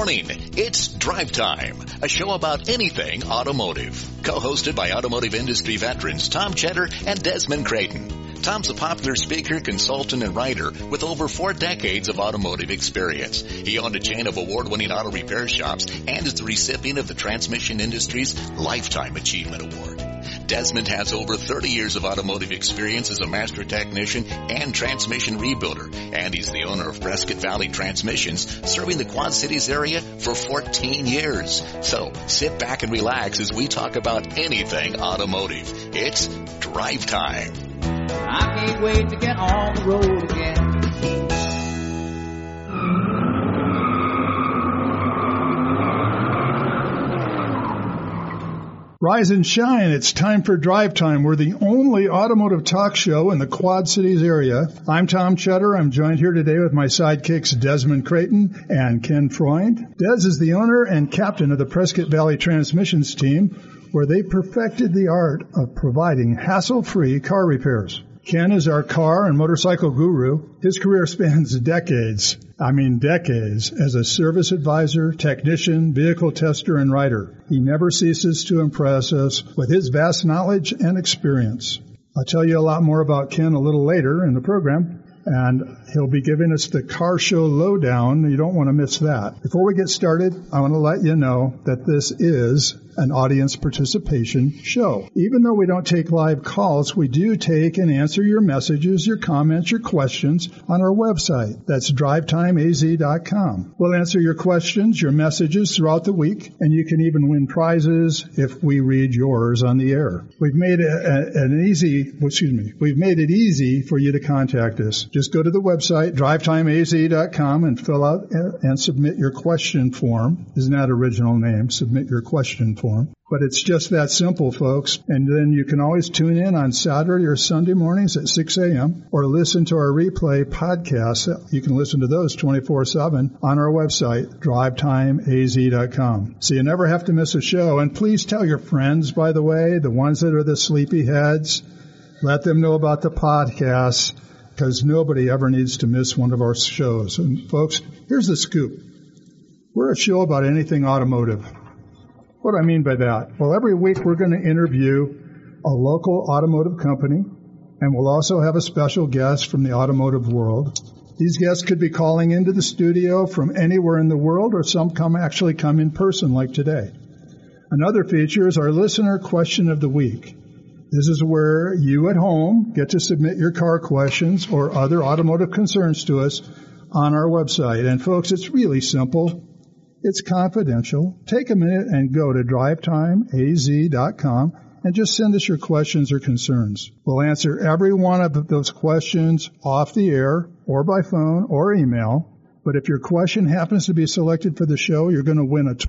morning. It's Drive Time, a show about anything automotive. Co-hosted by automotive industry veterans Tom Cheddar and Desmond Creighton. Tom's a popular speaker, consultant, and writer with over 4 decades of automotive experience. He owned a chain of award-winning auto repair shops and is the recipient of the transmission industry's Lifetime Achievement Award. Desmond has over 30 years of automotive experience as a master technician and transmission rebuilder, and he's the owner of Prescott Valley Transmissions, serving the Quad Cities area for 14 years. So sit back and relax as we talk about anything automotive. It's Drive Time. I can't wait to get on the road again. Rise and shine. It's time for Drive Time. We're the only automotive talk show in the Quad Cities area. I'm Tom Cheddar. I'm joined here today with my sidekicks Desmond Creighton and Ken Freund. Des is the owner and captain of the Prescott Valley Transmissions team, where they perfected the art of providing hassle-free car repairs. Ken is our car and motorcycle guru. His career spans decades as a service advisor, technician, vehicle tester, and writer. He never ceases to impress us with his vast knowledge and experience. I'll tell you a lot more about Ken a little later in the program, and he'll be giving us the car show lowdown. You don't want to miss that. Before we get started, I want to let you know that this is an audience participation show. Even though we don't take live calls, we do take and answer your messages, your comments, your questions on our website. That's drivetimeaz.com. We'll answer your questions, your messages throughout the week, and you can even win prizes if we read yours on the air. We've made it easy for you to contact us. Just go to the website, drivetimeaz.com, and fill out and submit your question form. Isn't that original name? Submit your question form. But it's just that simple, folks. And then you can always tune in on Saturday or Sunday mornings at 6 a.m. or listen to our replay podcasts. You can listen to those 24/7 on our website, drivetimeaz.com. So you never have to miss a show. And please tell your friends, by the way, the ones that are the sleepy heads, let them know about the podcasts, because nobody ever needs to miss one of our shows. And folks, here's the scoop. We're a show about anything automotive. What do I mean by that? Well, every week we're going to interview a local automotive company, and we'll also have a special guest from the automotive world. These guests could be calling into the studio from anywhere in the world, or some actually come in person like today. Another feature is our listener question of the week. This is where you at home get to submit your car questions or other automotive concerns to us on our website. And folks, it's really simple. It's confidential. Take a minute and go to drivetimeaz.com and just send us your questions or concerns. We'll answer every one of those questions off the air or by phone or email. But if your question happens to be selected for the show, you're going to win a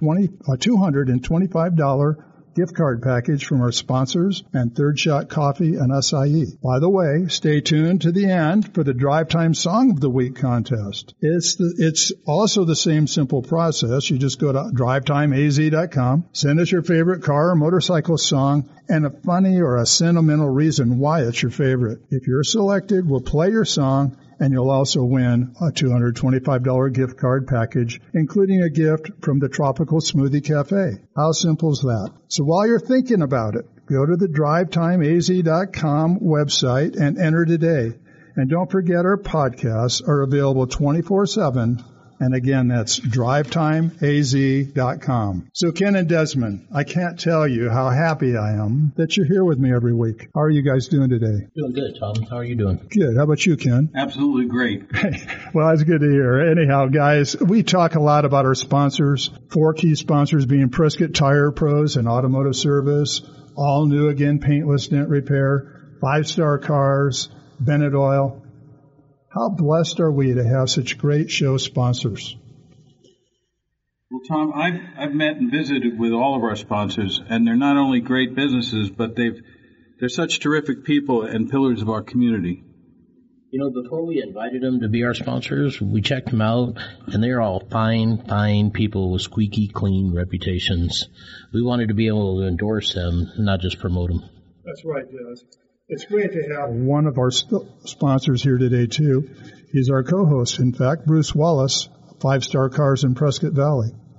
$225 gift card package from our sponsors and Third Shot Coffee and Acai. By the way, stay tuned to the end for the Drive Time Song of the Week contest. It's also the same simple process. You just go to drivetimeaz.com, send us your favorite car or motorcycle song, and a funny or a sentimental reason why it's your favorite. If you're selected, we'll play your song, and you'll also win a $225 gift card package, including a gift from the Tropical Smoothie Cafe. How simple is that? So while you're thinking about it, go to the drivetimeaz.com website and enter today. And don't forget our podcasts are available 24/7. And again, that's drivetimeaz.com. So Ken and Desmond, I can't tell you how happy I am that you're here with me every week. How are you guys doing today? Doing good, Tom. How are you doing? Good. How about you, Ken? Absolutely great. Well, that's good to hear. Anyhow, guys, we talk a lot about our sponsors, 4 key sponsors being Prescott Tire Pros and Automotive Service, All New Again Paintless Dent Repair, 5-Star Cars, Bennett Oil. How blessed are we to have such great show sponsors? Well, Tom, I've met and visited with all of our sponsors, and they're not only great businesses, but they're such terrific people and pillars of our community. You know, before we invited them to be our sponsors, we checked them out, and they're all fine people with squeaky clean reputations. We wanted to be able to endorse them, not just promote them. That's right, Des. It's great to have one of our sponsors here today, too. He's our co-host, in fact, Bruce Wallace, 5-Star Cars in Prescott Valley.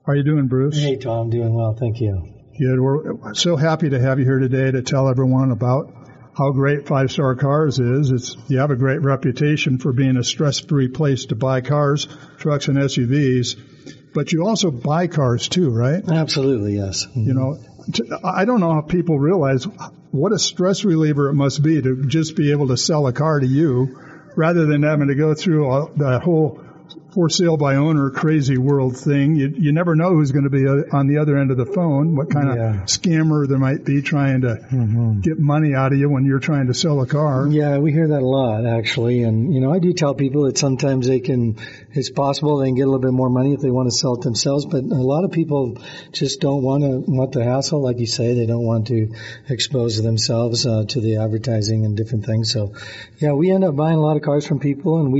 How are you doing, Bruce? Hey, Tom. Doing well. Thank you. Good. We're so happy to have you here today to tell everyone about how great 5 Star Cars is. You have a great reputation for being a stress-free place to buy cars, trucks, and SUVs. But you also buy cars too, right? Absolutely, yes. Mm-hmm. You know, I don't know how people realize what a stress reliever it must be to just be able to sell a car to you rather than having to go through that whole for sale by owner crazy world thing. You never know who's going to be on the other end of the phone, what kind of scammer there might be trying to get money out of you when you're trying to sell a car. Yeah, we hear that a lot, actually. And, you know, I do tell people that sometimes it's possible they can get a little bit more money if they want to sell it themselves. But a lot of people just don't want the hassle. Like you say, they don't want to expose themselves to the advertising and different things. So, yeah, we end up buying a lot of cars from people, and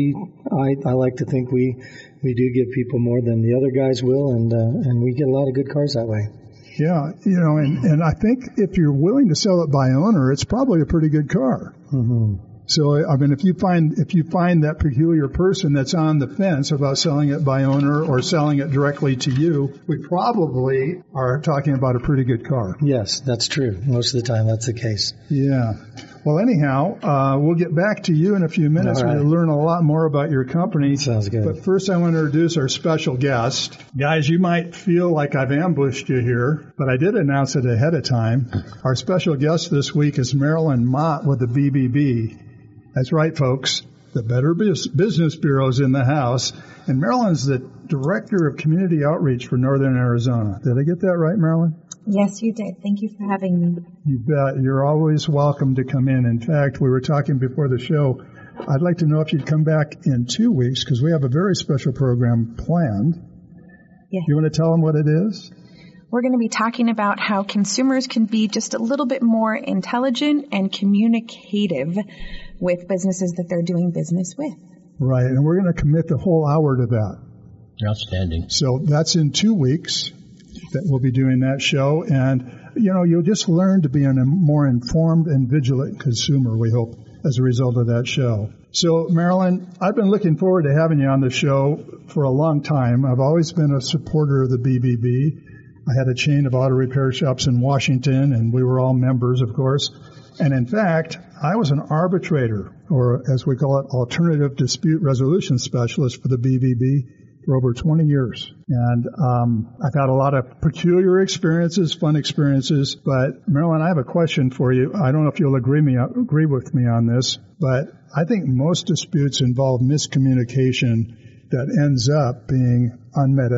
I like to think we do give people more than the other guys will, and we get a lot of good cars that way. Yeah, you know, and I think if you're willing to sell it by owner, it's probably a pretty good car. Mm-hmm. So, I mean, if you find that peculiar person that's on the fence about selling it by owner or selling it directly to you, we probably are talking about a pretty good car. Yes, that's true. Most of the time, that's the case. Yeah. Well, anyhow, we'll get back to you in a few minutes. Right. We'll learn a lot more about your company. Sounds good. But first, I want to introduce our special guest. Guys, you might feel like I've ambushed you here, but I did announce it ahead of time. Our special guest this week is Marilyn Mott with the BBB. That's right, folks. The Better Business Bureau's in the house. And Marilyn's the Director of Community Outreach for Northern Arizona. Did I get that right, Marilyn? Yes, you did. Thank you for having me. You bet. You're always welcome to come in. In fact, we were talking before the show. I'd like to know if you'd come back in 2 weeks because we have a very special program planned. Yeah. You want to tell them what it is? We're going to be talking about how consumers can be just a little bit more intelligent and communicative with businesses that they're doing business with. Right, and we're going to commit the whole hour to that. Outstanding. So that's in 2 weeks that we'll be doing that show. And, you know, you'll just learn to be a more informed and vigilant consumer, we hope, as a result of that show. So, Marilyn, I've been looking forward to having you on the show for a long time. I've always been a supporter of the BBB. I had a chain of auto repair shops in Washington, and we were all members, of course. And in fact, I was an arbitrator, or as we call it, alternative dispute resolution specialist for the BBB for over 20 years. And I've had a lot of peculiar experiences, fun experiences. But Marilyn, I have a question for you. I don't know if you'll agree with me on this, but I think most disputes involve miscommunication that ends up being unmet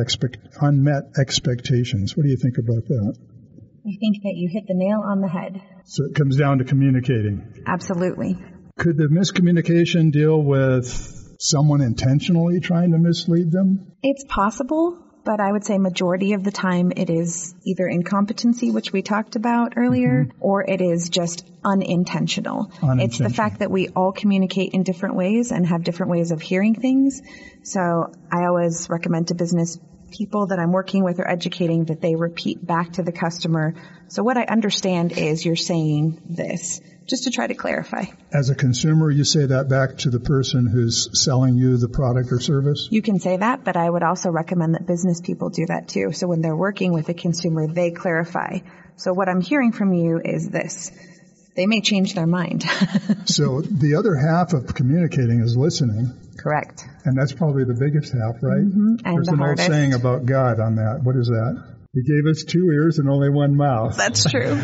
expectations. What do you think about that? I think that you hit the nail on the head. So it comes down to communicating. Absolutely. Could the miscommunication deal with someone intentionally trying to mislead them? It's possible, but I would say majority of the time it is either incompetency, which we talked about earlier, or it is just unintentional. It's the fact that we all communicate in different ways and have different ways of hearing things. So I always recommend to business people that I'm working with or educating that they repeat back to the customer. So what I understand is you're saying this, just to try to clarify. As a consumer, you say that back to the person who's selling you the product or service? You can say that, but I would also recommend that business people do that too. So when they're working with a consumer, they clarify. So what I'm hearing from you is this. They may change their mind. So the other half of communicating is listening. Correct. And that's probably the biggest half, right? And There's the an hardest. old saying about God on that. What is that? He gave us 2 ears and only 1 mouth. That's true.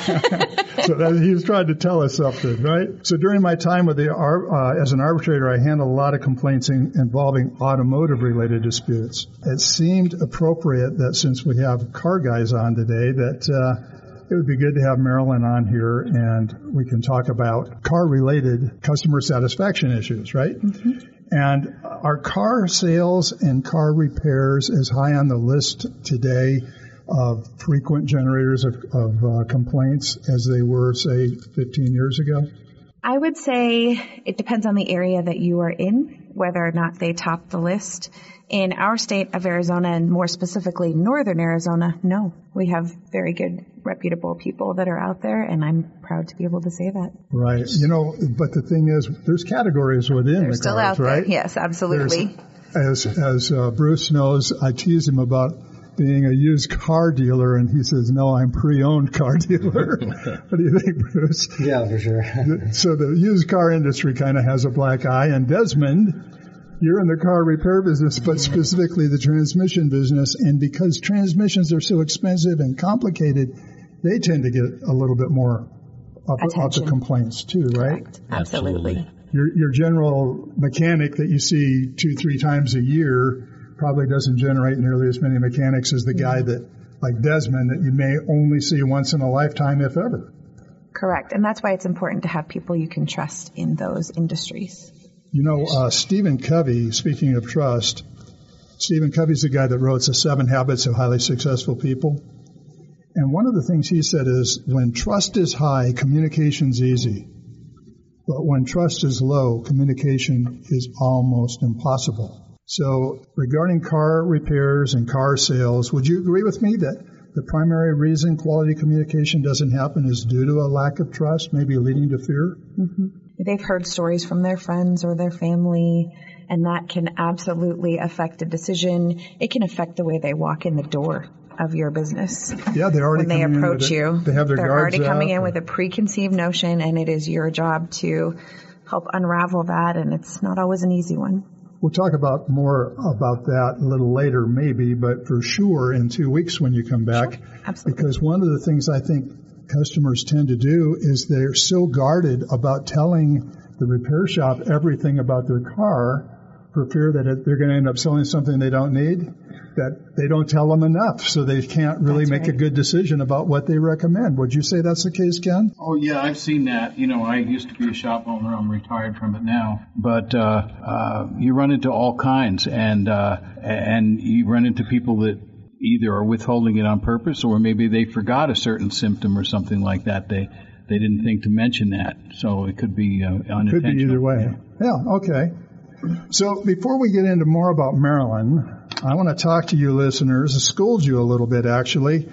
So he was trying to tell us something, right? So during my time with as an arbitrator, I handled a lot of complaints involving automotive-related disputes. It seemed appropriate that since we have car guys on today, that it would be good to have Marilyn on here, and we can talk about car-related customer satisfaction issues, right? Mm-hmm. And are car sales and car repairs as high on the list today of frequent generators of complaints as they were, say, 15 years ago? I would say it depends on the area that you are in, whether or not they top the list. In our state of Arizona, and more specifically Northern Arizona, no. We have very good, reputable people that are out there, and I'm proud to be able to say that. Right. You know, but the thing is, there's categories within They're the still cars, out there. right? Yes, absolutely. As Bruce knows, I tease him about being a used car dealer, and he says, no, I'm pre-owned car dealer. What do you think, Bruce? Yeah, for sure. So the used car industry kind of has a black eye. And Desmond, you're in the car repair business, but specifically the transmission business. And because transmissions are so expensive and complicated, they tend to get a little bit more of the complaints too, right? Correct. Absolutely. Your general mechanic that you see 2-3 times a year probably doesn't generate nearly as many mechanics as the guy that, like Desmond, that you may only see once in a lifetime, if ever. Correct. And that's why it's important to have people you can trust in those industries. You know, Stephen Covey, speaking of trust, Stephen Covey's the guy that wrote The 7 Habits of Highly Successful People. And one of the things he said is, when trust is high, communication's easy. But when trust is low, communication is almost impossible. So regarding car repairs and car sales, would you agree with me that the primary reason quality communication doesn't happen is due to a lack of trust, maybe leading to fear? Mm-hmm. They've heard stories from their friends or their family, and that can absolutely affect a decision. It can affect the way they walk in the door of your business. Yeah, they already when they approach you. They have their They're guards already coming up, in with a preconceived notion, and it is your job to help unravel that, and it's not always an easy one. We'll talk about more about that a little later, maybe, but for sure in 2 weeks when you come back. Sure. Absolutely. Because one of the things I think customers tend to do is they're so guarded about telling the repair shop everything about their car for fear that they're going to end up selling something they don't need, that they don't tell them enough, so they can't really make a good decision about what they recommend. Would you say that's the case, Ken? Oh, yeah, I've seen that. You know, I used to be a shop owner. I'm retired from it now. But you run into all kinds, and you run into people that either are withholding it on purpose, or maybe they forgot a certain symptom or something like that. They didn't think to mention that, so it could be unintentional. Could be either way. Yeah, okay. So before we get into more about Maryland, I want to talk to you listeners, scold you a little bit actually,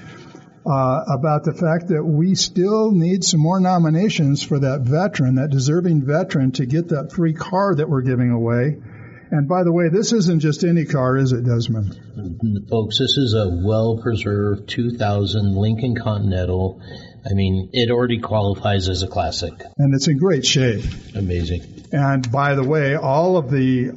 about the fact that we still need some more nominations for that veteran, that deserving veteran, to get that free car that we're giving away. And by the way, this isn't just any car, is it, Desmond? Folks, this is a well-preserved 2000 Lincoln Continental. I mean, it already qualifies as a classic. And it's in great shape. Amazing. And by the way, all of the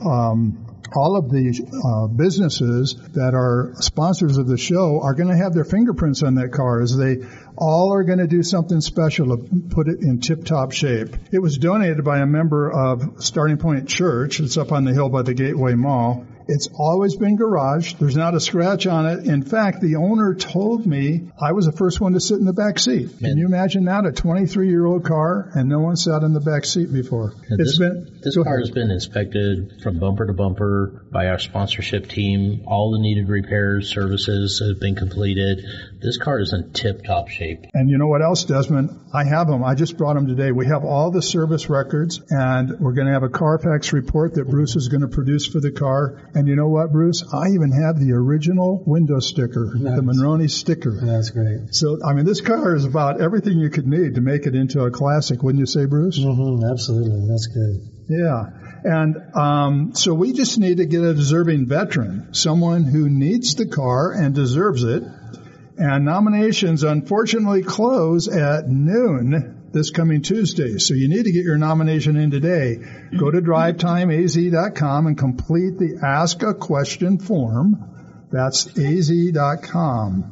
businesses that are sponsors of the show are going to have their fingerprints on that car, as they all are going to do something special to put it in tip-top shape. It was donated by a member of Starting Point Church. It's up on the hill by the Gateway Mall. It's always been garaged. There's not a scratch on it. In fact, the owner told me I was the first one to sit in the back seat. Can you imagine that? A 23-year-old car, and no one sat in the back seat before. This car has been inspected from bumper to bumper by our sponsorship team. All the needed repairs, services have been completed. This car is in tip-top shape. And you know what else, Desmond? I have them. I just brought them today. We have all the service records, and we're going to have a Carfax report that Bruce is going to produce for the car. And you know what, Bruce? I even have the original window sticker, the Monroney sticker. That's great. So, I mean, this car is about everything you could need to make it into a classic, wouldn't you say, Bruce? Mm-hmm, absolutely. That's good. Yeah. And so we just need to get a deserving veteran, someone who needs the car and deserves it. And nominations, unfortunately, close at noon this coming Tuesday. So you need to get your nomination in today. Go to drivetimeaz.com and complete the Ask a Question form. That's az.com.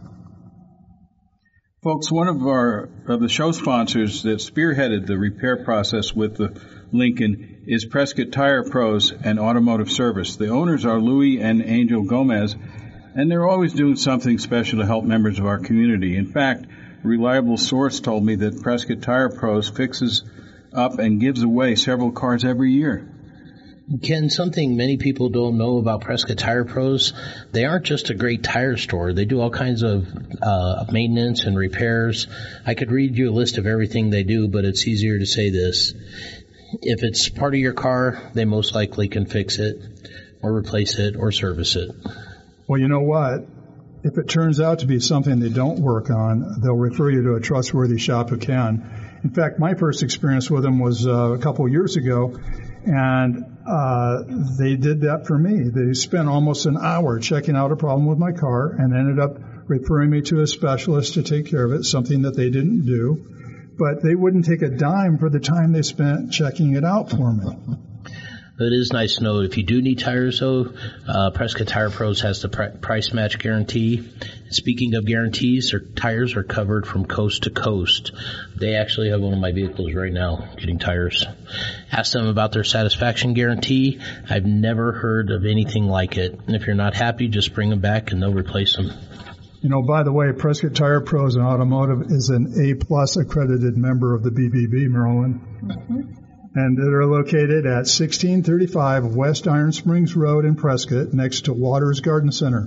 Folks, one of the show sponsors that spearheaded the repair process with the Lincoln is Prescott Tire Pros and Automotive Service. The owners are Louis and Angel Gomez, and they're always doing something special to help members of our community. In fact, a reliable source told me that Prescott Tire Pros fixes up and gives away several cars every year. Ken, something many people don't know about Prescott Tire Pros, they aren't just a great tire store. They do all kinds of maintenance and repairs. I could read you a list of everything they do, but it's easier to say this. If it's part of your car, they most likely can fix it or replace it or service it. Well, you know what? If it turns out to be something they don't work on, they'll refer you to a trustworthy shop who can. In fact, my first experience with them was a couple of years ago, And they did that for me. They spent almost an hour checking out a problem with my car and ended up referring me to a specialist to take care of it, something that they didn't do. But they wouldn't take a dime for the time they spent checking it out for me. It is nice to know if you do need tires, though, Prescott Tire Pros has the price match guarantee. Speaking of guarantees, their tires are covered from coast to coast. They actually have one of my vehicles right now getting tires. Ask them about their satisfaction guarantee. I've never heard of anything like it. And if you're not happy, just bring them back and they'll replace them. You know, by the way, Prescott Tire Pros and Automotive is an A-plus accredited member of the BBB, Marilyn. Mm-hmm. And they're located at 1635 West Iron Springs Road in Prescott, next to Waters Garden Center.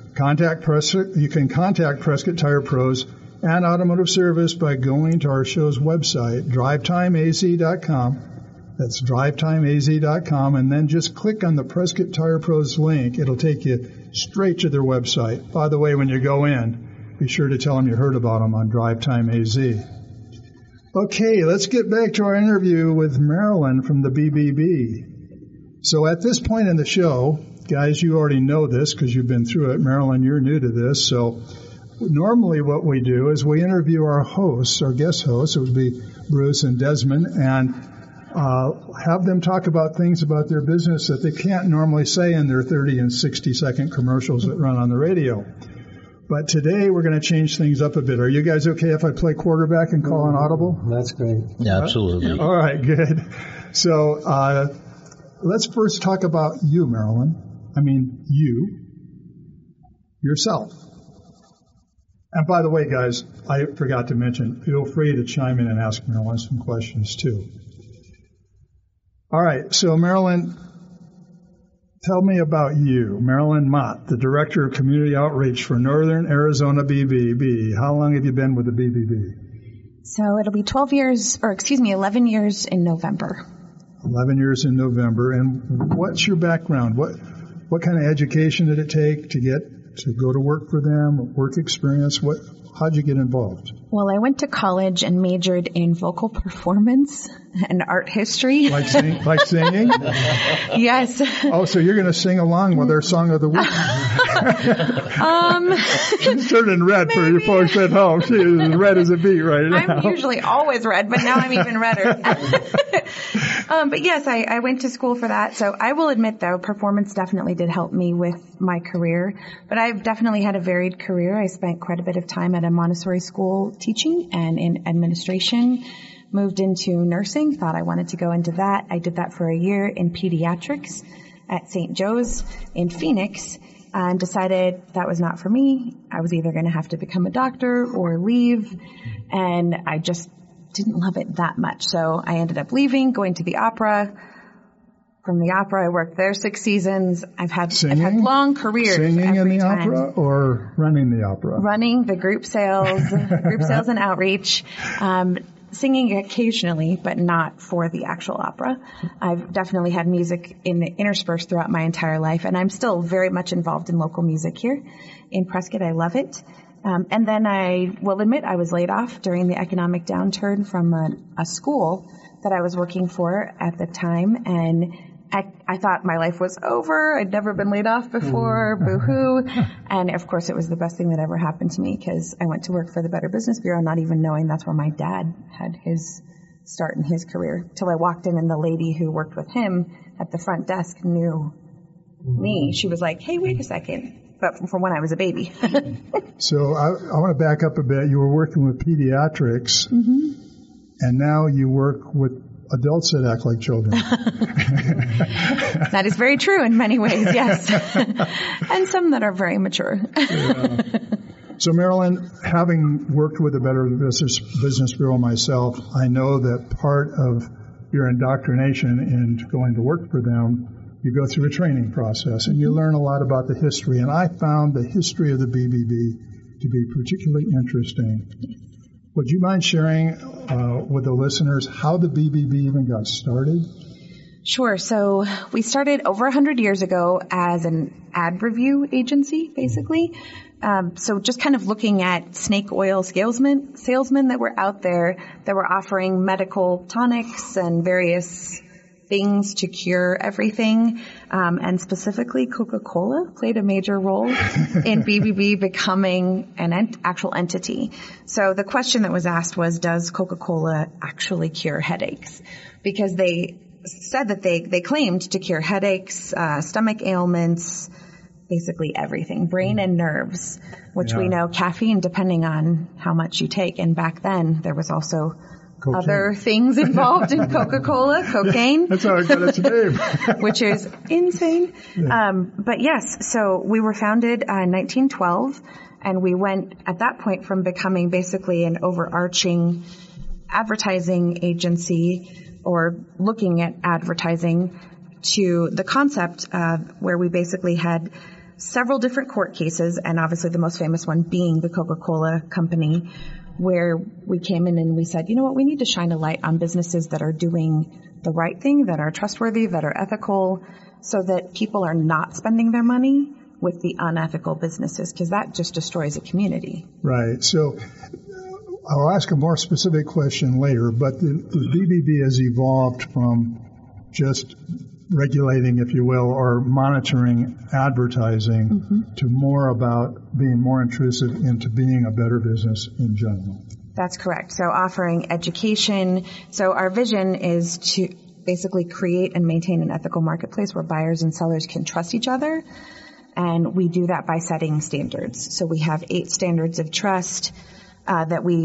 You can contact Prescott Tire Pros and Automotive Service by going to our show's website, drivetimeaz.com. That's drivetimeaz.com, and then just click on the Prescott Tire Pros link. It'll take you straight to their website. By the way, when you go in, be sure to tell them you heard about them on Drive Time AZ. Okay, let's get back to our interview with Marilyn from the BBB. So at this point in the show, guys, you already know this because you've been through it. Marilyn, you're new to this. So normally what we do is we interview our hosts, our guest hosts, it would be Bruce and Desmond, and have them talk about things about their business that they can't normally say in their 30 and 60-second commercials that run on the radio. But today we're going to change things up a bit. Are you guys okay if I play quarterback and call an audible? That's great. Yeah, absolutely. All right, good. So let's first talk about you, Marilyn. I mean, yourself. And by the way, guys, I forgot to mention, feel free to chime in and ask Marilyn some questions too. All right, so Marilyn, tell me about you. Marilyn Mott, the Director of Community Outreach for Northern Arizona BBB. How long have you been with the BBB? So it'll be 11 years in November. 11 years in November. And what's your background? What kind of education did it take to go to work for them, work experience? How'd you get involved? Well, I went to college and majored in vocal performance and art history. Like singing? Yes. Oh, so you're going to sing along with our song of the week? She's turning red for your folks at home. She is as red as a beet right now. I'm usually always red, but now I'm even redder. But yes, I went to school for that. So I will admit, though, performance definitely did help me with my career. But I've definitely had a varied career. I spent quite a bit of time at a Montessori school teaching and in administration. Moved into nursing, thought I wanted to go into that. I did that for a year in pediatrics at St. Joe's in Phoenix and decided that was not for me. I was either going to have to become a doctor or leave, and I just didn't love it that much. So I ended up leaving, going to the opera. From the opera, I worked there 6 seasons. I've had long careers. Singing in the opera or running the opera? Running the group sales and outreach. Singing occasionally, but not for the actual opera. I've definitely had music interspersed throughout my entire life, and I'm still very much involved in local music here in Prescott. I love it. And then I will admit I was laid off during the economic downturn from a school that I was working for at the time, and I thought my life was over. I'd never been laid off before. Boo-hoo. And, of course, it was the best thing that ever happened to me because I went to work for the Better Business Bureau, not even knowing that's where my dad had his start in his career, till I walked in and the lady who worked with him at the front desk knew me. She was like, hey, wait a second. But from when I was a baby. So I want to back up a bit. You were working with pediatrics, and now you work with adults that act like children. That is very true in many ways, yes. And some that are very mature. Yeah. So, Marilyn, having worked with the Better Business Bureau myself, I know that part of your indoctrination in going to work for them, you go through a training process and you learn a lot about the history. And I found the history of the BBB to be particularly interesting. Would you mind sharing with the listeners how the BBB even got started? Sure. So we started over 100 years ago as an ad review agency, basically. So just kind of looking at snake oil salesmen that were out there that were offering medical tonics and various things to cure everything, and specifically Coca-Cola played a major role in BBB becoming an actual entity. So the question that was asked was, does Coca-Cola actually cure headaches? Because they said that they claimed to cure headaches, stomach ailments, basically everything, brain and nerves, which we know caffeine, depending on how much you take. And back then, there was also other things involved in Coca-Cola, cocaine. That's how it got its name. Which is insane. Yeah. But yes, so we were founded in 1912, and we went at that point from becoming basically an overarching advertising agency or looking at advertising to the concept where we basically had several different court cases, and obviously the most famous one being the Coca-Cola Company, where we came in and we said, you know what, we need to shine a light on businesses that are doing the right thing, that are trustworthy, that are ethical, so that people are not spending their money with the unethical businesses, because that just destroys a community. Right. So I'll ask a more specific question later, but the BBB has evolved from just regulating, if you will, or monitoring advertising to more about being more intrusive into being a better business in general. That's correct. So offering education. So our vision is to basically create and maintain an ethical marketplace where buyers and sellers can trust each other. And we do that by setting standards. So we have 8 standards of trust that we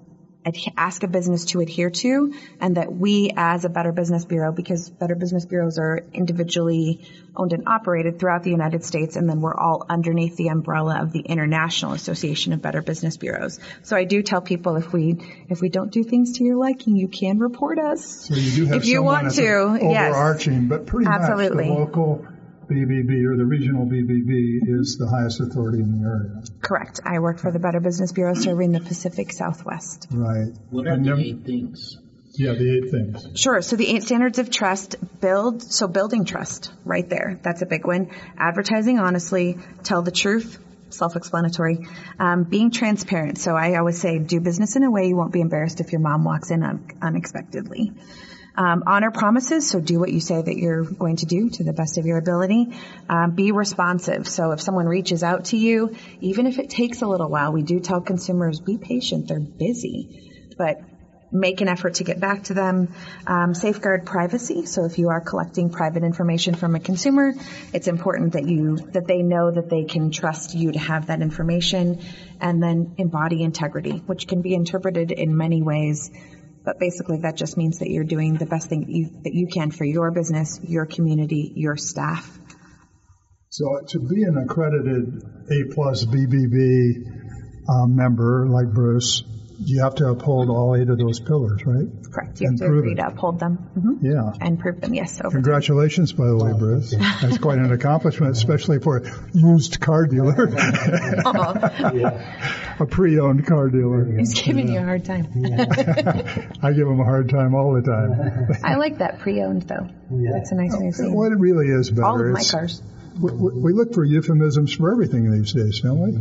ask a business to adhere to, and that we as a Better Business Bureau, because Better Business Bureaus are individually owned and operated throughout the United States, and then we're all underneath the umbrella of the International Association of Better Business Bureaus. So I do tell people, if we don't do things to your liking, you can report us. So you do have if you want to, overarching, yes. But pretty Absolutely. Much the local BBB or the regional BBB is the highest authority in the area. Correct. I work for the Better Business Bureau serving the Pacific Southwest. Right. What are the 8 things? Yeah, the 8 things. Sure. So the 8 standards of trust building trust right there. That's a big one. Advertising honestly, tell the truth, self-explanatory. Being transparent. So I always say, do business in a way you won't be embarrassed if your mom walks in unexpectedly. Honor promises, so do what you say that you're going to do to the best of your ability. Be responsive. So if someone reaches out to you, even if it takes a little while, we do tell consumers, be patient, they're busy, but make an effort to get back to them. Safeguard privacy. So if you are collecting private information from a consumer, it's important that they know that they can trust you to have that information. And then embody integrity, which can be interpreted in many ways. But basically, that just means that you're doing the best thing that you can for your business, your community, your staff. So to be an accredited A+ BBB member like Bruce, you have to uphold all 8 of those pillars, right? Correct. You have to agree to uphold them. Mm-hmm. Yeah. And prove them, yes. Congratulations, by the way, Bruce. That's quite an accomplishment, especially for a used car dealer. A pre-owned car dealer. He's giving you a hard time. I give him a hard time all the time. I like that pre-owned, though. That's a nice way of saying it. Well, it really is better. All of my cars. We look for euphemisms for everything these days, don't we?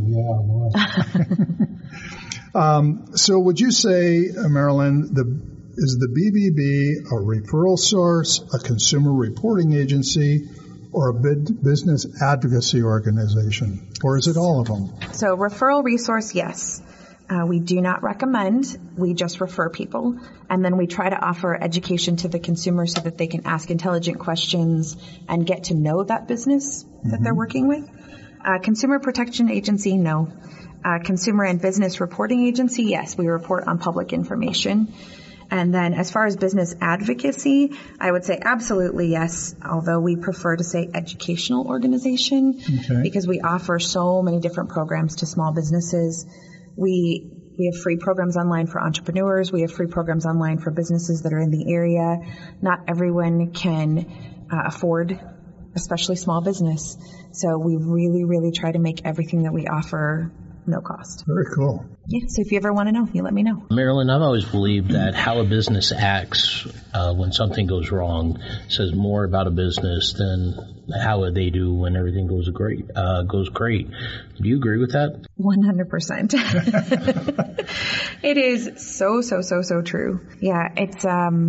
Yeah. So would you say, Marilyn, is the BBB a referral source, a consumer reporting agency, or a business advocacy organization? Or is it all of them? So referral resource, yes. We do not recommend. We just refer people. And then we try to offer education to the consumer so that they can ask intelligent questions and get to know that business that they're working with. Consumer protection agency, no. Consumer and business reporting agency, yes. We report on public information. And then as far as business advocacy, I would say absolutely yes, although we prefer to say educational organization because we offer so many different programs to small businesses. We have free programs online for entrepreneurs. We have free programs online for businesses that are in the area. Not everyone can afford, especially small business. So we really, really try to make everything that we offer no cost. Very cool. Yeah, so if you ever want to know, you let me know. Marilyn, I've always believed that how a business acts when something goes wrong says more about a business than how they do when everything goes great. Do you agree with that? 100%. It is so true. Yeah,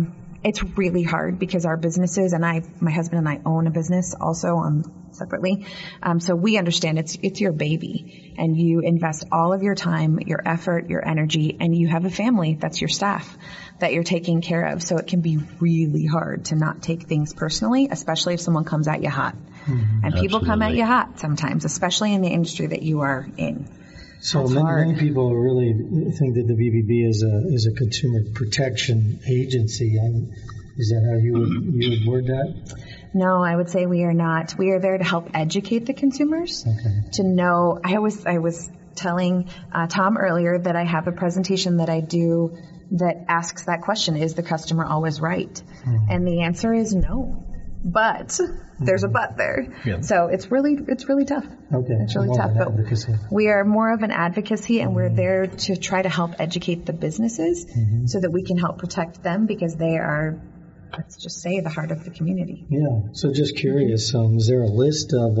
it's really hard because our businesses, and my husband and I own a business also separately. So we understand it's your baby, and you invest all of your time, your effort, your energy, and you have a family that's your staff that you're taking care of. So it can be really hard to not take things personally, especially if someone comes at you hot. Mm-hmm. And people come at you hot sometimes, especially in the industry that you are in. So many people really think that the BBB is a consumer protection agency. Is that how you would word that? No, I would say we are not. We are there to help educate the consumers to know. I was telling Tom earlier that I have a presentation that I do that asks that question: is the customer always right? Mm-hmm. And the answer is no. But there's a but there. Yeah. So it's really tough. Okay. It's really tough. But we are more of an advocacy, and we're there to try to help educate the businesses so that we can help protect them, because they are, let's just say, the heart of the community. Yeah. So just curious, is there a list of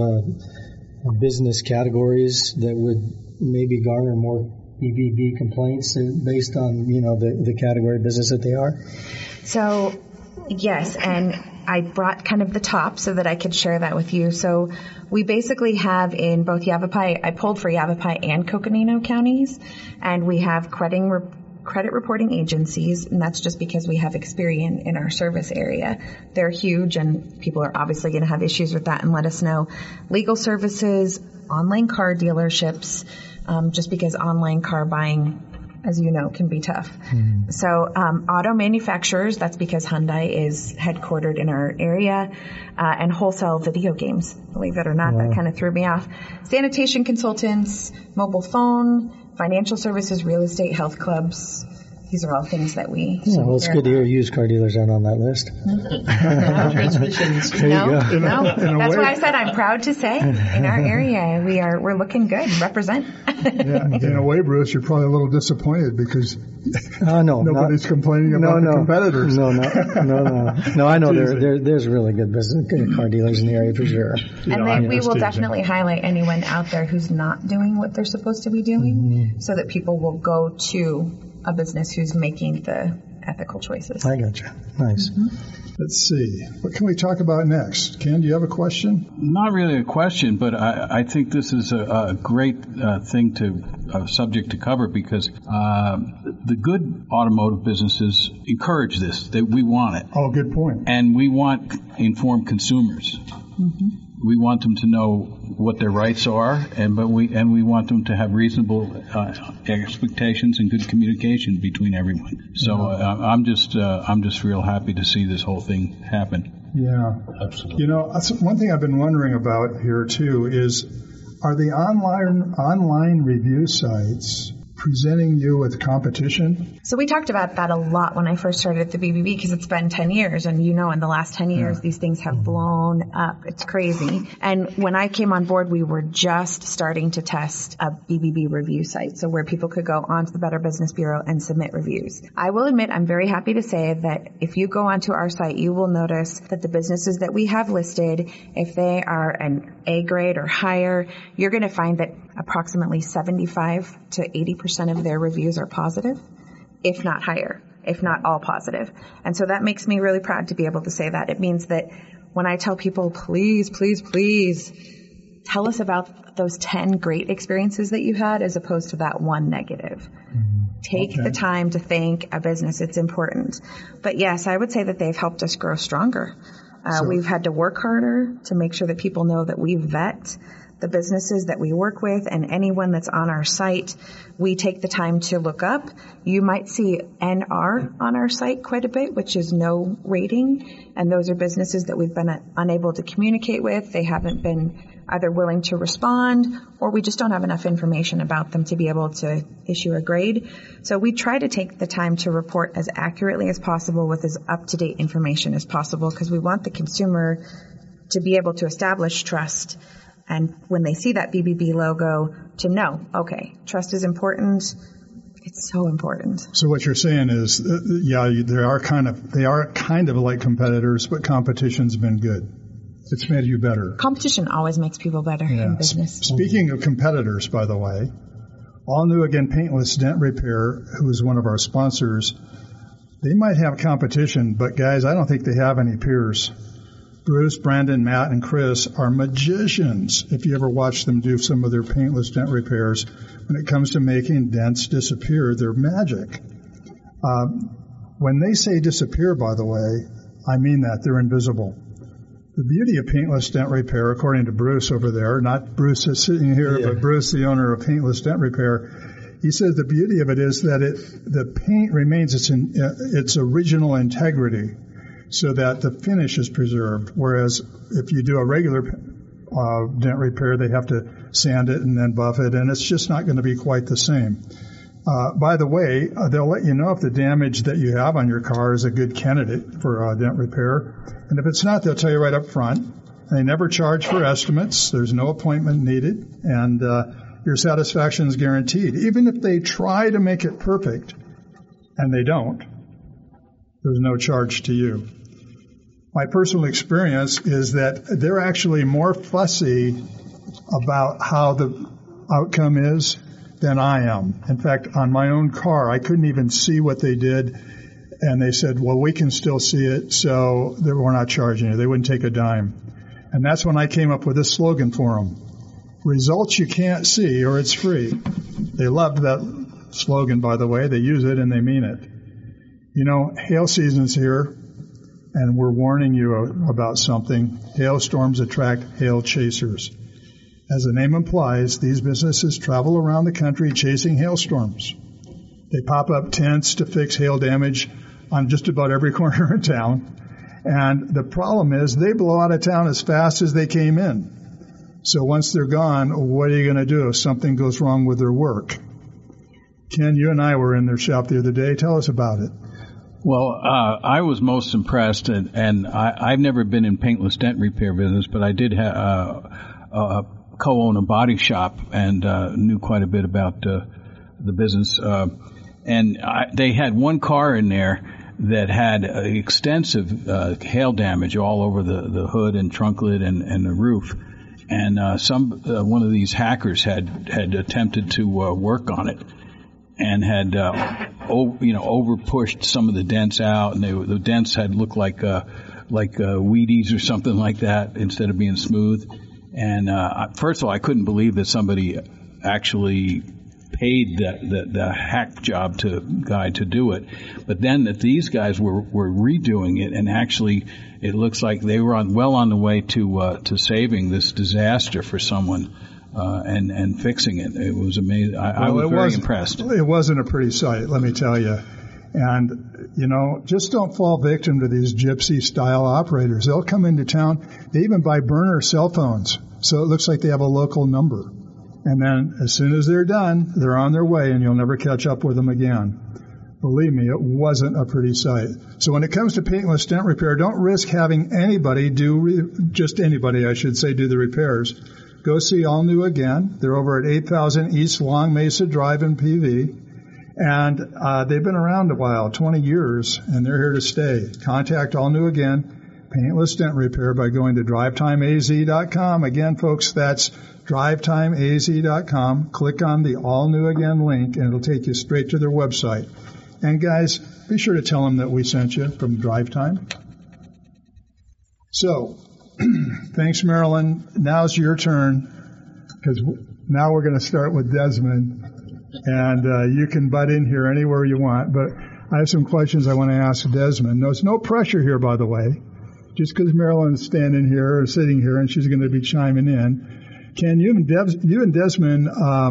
business categories that would maybe garner more BBB complaints based on, the category of business that they are? So, yes, and I brought kind of the top so that I could share that with you. So we basically have in both Yavapai, I pulled for Yavapai and Coconino counties, and we have credit reporting agencies, and that's just because we have Experian in our service area. They're huge, and people are obviously going to have issues with that and let us know. Legal services, online car dealerships, just because online car buying, as you know, can be tough. Mm. So auto manufacturers, that's because Hyundai is headquartered in our area, and wholesale video games, believe it or not. Wow. That kind of threw me off. Sanitation consultants, mobile phone, financial services, real estate, health clubs. These are all things that we... Yeah, well, it's good to hear used car dealers aren't on that list. Transmissions. No. That's why I said I'm proud to say in our area we're looking good. Represent. Yeah, in a way, Bruce, you're probably a little disappointed because nobody's complaining about the competitors. No, I know there's really good car dealers in the area for sure. And then we will definitely highlight anyone out there who's not doing what they're supposed to be doing, so that people will go to a business who's making the ethical choices. I gotcha. Nice. Mm-hmm. Let's see. What can we talk about next? Ken, do you have a question? Not really a question, but I think this is a great subject to cover, because the good automotive businesses encourage this. We want it. Oh, good point. And we want informed consumers. Mm-hmm. We want them to know what their rights are, but we want them to have reasonable expectations and good communication between everyone. So I'm just real happy to see this whole thing happen. Yeah, absolutely. One thing I've been wondering about here too is, are the online review sites presenting you with competition? So we talked about that a lot when I first started at the BBB, because it's been 10 years, and in the last 10 years, these things have blown up. It's crazy. And when I came on board, we were just starting to test a BBB review site, so where people could go onto the Better Business Bureau and submit reviews. I will admit, I'm very happy to say that if you go onto our site, you will notice that the businesses that we have listed, if they are an A grade or higher, you're going to find that approximately 75 to 80% of their reviews are positive, if not higher, if not all positive. And so that makes me really proud to be able to say that. It means that when I tell people, please, please, please, tell us about those 10 great experiences that you had as opposed to that one negative. Take the time to thank a business. It's important. But yes, I would say that they've helped us grow stronger. We've had to work harder to make sure that people know that we vet the businesses that we work with, and anyone that's on our site, we take the time to look up. You might see NR on our site quite a bit, which is no rating, and those are businesses that we've been unable to communicate with. They haven't been either willing to respond, or we just don't have enough information about them to be able to issue a grade. So we try to take the time to report as accurately as possible with as up-to-date information as possible, because we want the consumer to be able to establish trust. And when they see that BBB logo, to know, okay, trust is important. It's so important. So what you're saying is, they are kind of like competitors, but competition's been good. It's made you better. Competition always makes people better in business. Speaking of competitors, by the way, All New Again Paintless Dent Repair, who is one of our sponsors, They might have competition, but guys, I don't think they have any peers. Bruce, Brandon, Matt, and Chris are magicians. If you ever watch them do some of their paintless dent repairs, when it comes to making dents disappear, they're magic. When they say disappear, by the way, I mean that. They're invisible. The beauty of paintless dent repair, according to Bruce over there, not Bruce that's sitting here, but Bruce, the owner of Paintless Dent Repair, he says the beauty of it is that the paint remains its original integrity so that the finish is preserved. Whereas if you do a regular dent repair, they have to sand it and then buff it, and it's just not going to be quite the same. By the way, they'll let you know if the damage that you have on your car is a good candidate for dent repair. And if it's not, they'll tell you right up front. They never charge for estimates. There's no appointment needed. And your satisfaction is guaranteed. Even if they try to make it perfect, and they don't, there's no charge to you. My personal experience is that they're actually more fussy about how the outcome is than I am. In fact, on my own car, I couldn't even see what they did, and they said, well, we can still see it, so we're not charging you. They wouldn't take a dime. And that's when I came up with this slogan for them: results you can't see, or it's free. They loved that slogan, by the way. They use it, and they mean it. You know, hail season's here, and we're warning you about something. Hailstorms attract hail chasers. As the name implies, these businesses travel around the country chasing hailstorms. They pop up tents to fix hail damage on just about every corner in town. And the problem is they blow out of town as fast as they came in. So once they're gone, what are you going to do if something goes wrong with their work? Ken, you and I were in their shop the other day. Tell us about it. Well, I was most impressed, and I've never been in paintless dent repair business, but I did co-own a body shop and knew quite a bit about the business. They had one car in there that had extensive hail damage all over the hood and trunk lid and the roof. And one of these hackers had attempted to work on it and had over pushed some of the dents out, and the dents had looked like Wheaties or something like that instead of being smooth. And first of all, I couldn't believe that somebody actually paid the hack job guy to do it. But then that these guys were redoing it, and actually it looks like they were well on the way to saving this disaster for someone and fixing it. It was amazing. I was very impressed. It wasn't a pretty sight, let me tell you. And, just don't fall victim to these gypsy-style operators. They'll come into town. They even buy burner cell phones, so it looks like they have a local number. And then as soon as they're done, they're on their way, and you'll never catch up with them again. Believe me, it wasn't a pretty sight. So when it comes to paintless dent repair, don't risk having anybody do the repairs. Go see All New Again. They're over at 8000 East Long Mesa Drive in PV. And they've been around a while, 20 years, and they're here to stay. Contact All New Again, Paintless Dent Repair, by going to DriveTimeAZ.com. Again, folks, that's DriveTimeAZ.com. Click on the All New Again link, and it'll take you straight to their website. And guys, be sure to tell them that we sent you from Drive Time. So, thanks, Marilyn. Now's your turn, because now we're going to start with Desmond. And you can butt in here anywhere you want, but I have some questions I want to ask Desmond. There's no pressure here, by the way, just because Marilyn's standing here or sitting here and she's going to be chiming in. Ken, you and Desmond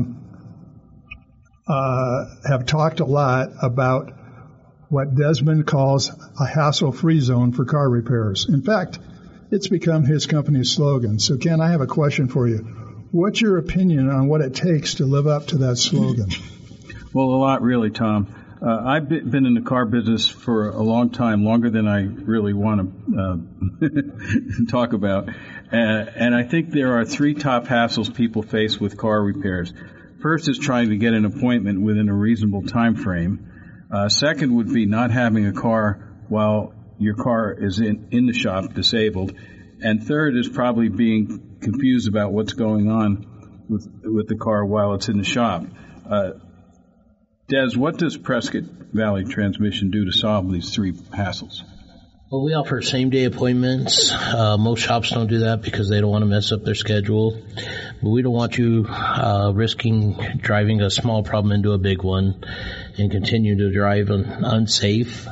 have talked a lot about what Desmond calls a hassle-free zone for car repairs. In fact, it's become his company's slogan. So, Ken, I have a question for you. What's your opinion on what it takes to live up to that slogan? Well, a lot, really, Tom. I've been in the car business for a long time, longer than I really want to talk about. And I think there are three top hassles people face with car repairs. First is trying to get an appointment within a reasonable time frame. Second would be not having a car while your car is in the shop disabled. And third is probably being confused about what's going on with the car while it's in the shop. Des, what does Prescott Valley Transmission do to solve these three hassles? Well, we offer same-day appointments. Most shops don't do that because they don't want to mess up their schedule. But we don't want you risking driving a small problem into a big one and continue to drive unsafe.